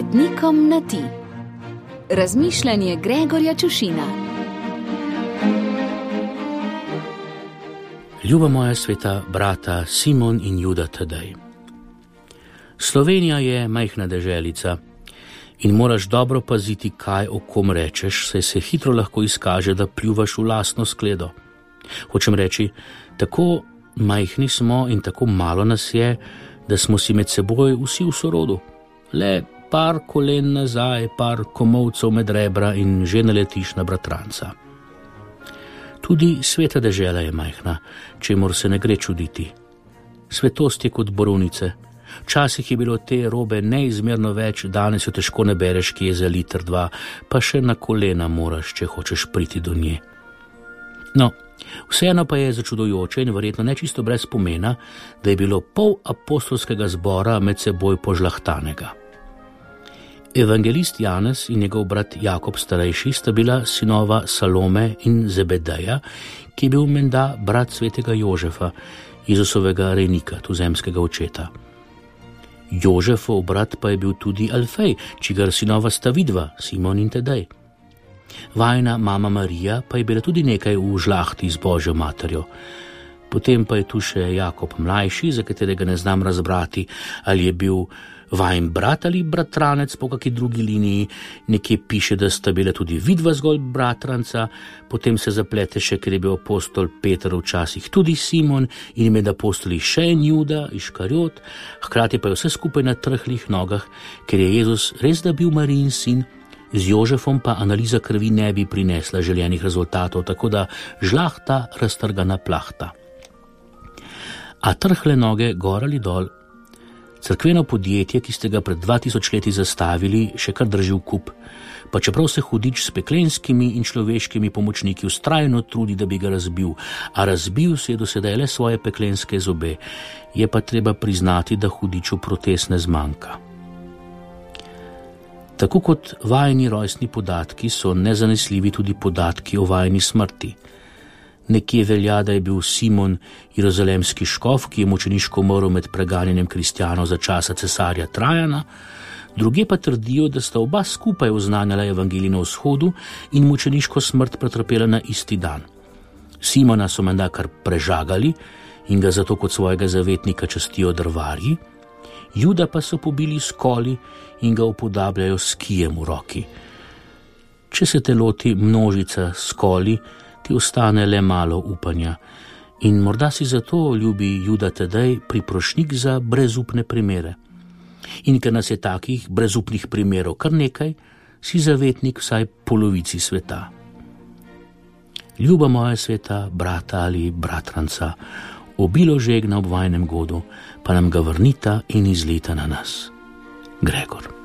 svetnikom na ti. Razmišljanje Gregorja Čušina. Ljuba moja sveta brata Simon in Juda Tadej. Slovenija je majhna deželica in moraš dobro paziti, kaj o kom rečeš, saj se hitro lahko izkaže, da pljuvaš v lastno skledo. Hočem reči, tako majhni smo in tako malo nas je, da smo si med seboj vsi v sorodu. Le par kolen nazaj, par komolcev med rebra in že naletiš na bratranca. Tudi sveta dežela je majhna, čemur se ne gre čuditi. Svetost je kot borovnice. Včasih je bilo te robe neizmerno več, danes jo težko ne bereš, ki je za liter 2, pa še na kolena moraš, če hočeš priti do nje. No, vseeno pa je začudujoče in verjetno nečisto brez pomena, da je bilo pol apostolskega zbora med seboj požlahtanega. Evangelist Janez in njegov brat Jakob starejši sta bila sinova Salome in Zebedeja, ki je bil menda brat svetega Jožefa, Jezusovega rejnika, tuzemskega očeta. Jožefov brat pa je bil tudi Alfej, čigar sinova sta vidva, Simon in Tadej. Vajina mama Marija pa je bila tudi nekaj v žlahti z Božjo materjo. Potem pa je tu še Jakob mlajši, za katerega ne znam razbrati, ali je bil vajin brat ali bratranec po kakšni drugi liniji. Nekje piše, da sta bila tudi vidva zgolj bratranca, potem se zaplete še, ker je bil apostol Peter včasih tudi Simon in med apostoli še en Juda, Iškariot, hkrati pa je vse skupaj na trhlih nogah, ker je Jezus res da bil Marijin sin, z Jožefom pa analiza krvi ne bi prinesla željenih rezultatov, tako da žlahta raztrgana plahta. A trhle noge gor ali dol, cerkveno podjetje, ki ste ga pred 2000 leti zastavili, še kar drži v kup, pa čeprav se hudič s peklenskimi in človeškimi pomočniki vztrajno trudi, da bi ga razbil, a razbil se je do sedaj le svoje peklenske zobe, je pa treba priznati, da hudiču protez ne zmanjka. Tako kot vajini rojstni podatki so nezanesljivi tudi podatki o vajini smrti. Nekje velja, da je bil Simon jeruzalemski škof, ki je mučeniško umrl med preganjanjem kristjanov za časa cesarja Trajana, druge pa trdijo, da sta oba skupaj oznanjala evangelij na vzhodu in mučeniško smrt pretrpela na isti dan. Simona so menda kar prežagali in ga zato kot svojega zavetnika častijo drvarji, Juda pa so pobili s koli in ga upodabljajo s kijem v roki. Če se te loti množica s koli, ti ostane le malo upanja. In morda si zato, ljubi Juda Tadej, priprošnik za brezupne primere. In ker nas je takih brezupnih primerov kar nekaj, si zavetnik vsaj polovici sveta. Ljuba moja sveta, brata ali bratranca, obilo žegna ob vajnem godu, pa nam ga vrnita in izlita na nas. Gregor.